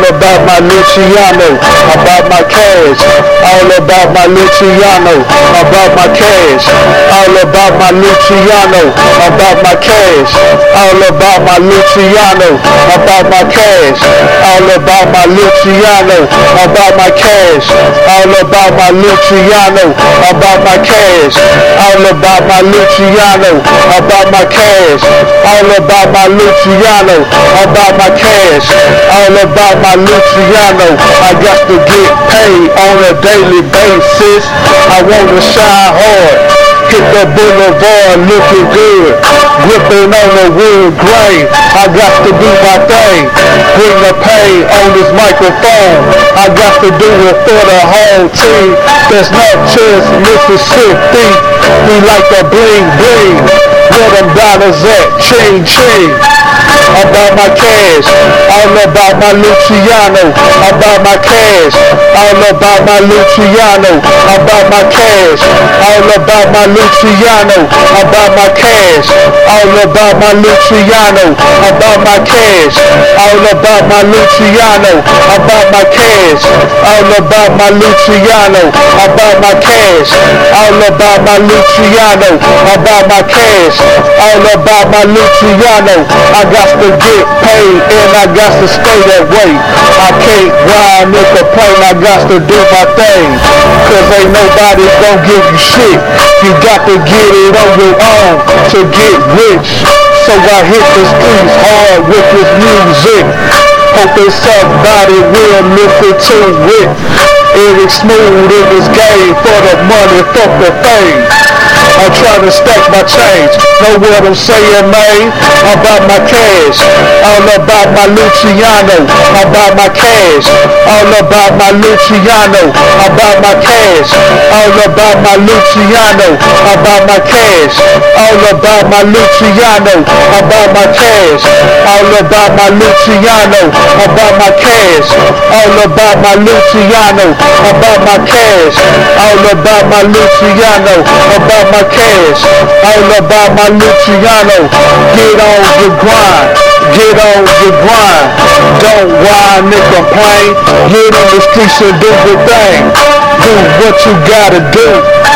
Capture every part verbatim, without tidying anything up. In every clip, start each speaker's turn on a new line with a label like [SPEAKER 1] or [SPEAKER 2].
[SPEAKER 1] about my Luciano, about my cash. All about my Luciano, about my cash. All about my Luciano, about my cash. All about my Luciano, about my cash. All about my Luciano, about my cash. All about my Luciano, about my cash. All about my Luciano, about my cash. All about my Luciano, about my cash. All about my Luciano. I got to get paid on a daily basis. I want to shine hard. Hit the boulevard looking good. Gripping on the wood grain. I got to do my thing. Bring the pain on this microphone. I got to do it for the whole team. That's not just Mississippi. We like the bling bling. Where them dollars at? Ching ching. About my cash, all about my Luciano, about my cash, all about my Luciano, about my cash, all about my Luciano, about my cash, all about my Luciano, about my cash, all about my Luciano, about my cash, all about my Luciano, about my cash, all about my Luciano, about my cash, all about my Luciano. I got to get paid and I got to stay that way. I can't whine and complain, I got to do my thing. Cause ain't nobody gonna give you shit. You got to get it on your own to get rich. So I hit the streets hard with this music. Hoping somebody will listen to it. Eric Smooth in this game for the money, fuck the fame. I'm trying to stack my change. Know what I'm saying, man? About my cash. All about my Luciano. About my cash. All about my Luciano. About my cash. All about my Luciano. About my cash. All about my Luciano. About my cash. All about my Luciano. About my cash. All about my Luciano. About my cash. All about my Luciano. About my cash, all about my Luciano. Get on your grind, get on your grind. Don't whine and complain. Get in the streets and do your thing. Do what you gotta do.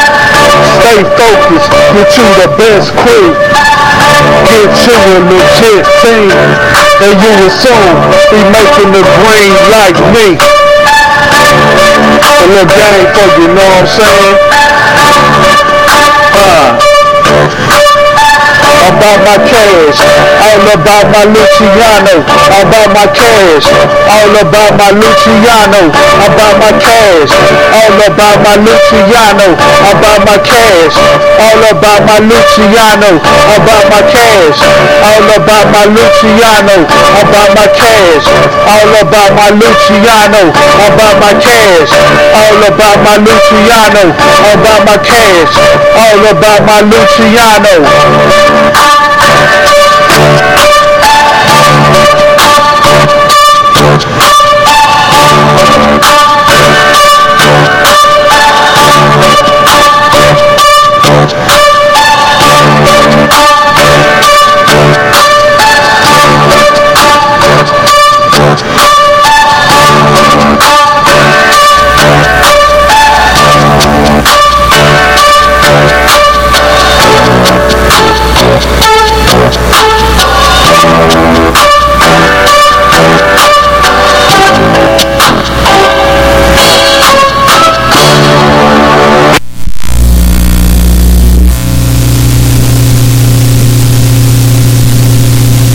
[SPEAKER 1] Stay focused, get you the best crew. Get you a legit team, and you will soon be making the green like me. A little game for you, know what I'm saying? Uh, about my cash, all about my Luciano, about my cash, all about my Luciano, about my cash, all about my Luciano, about my cash, all about my Luciano, about my cash, all about my Luciano, about my cash, all about my Luciano, about my cash, all about my Luciano, about my cash, all about my Luciano.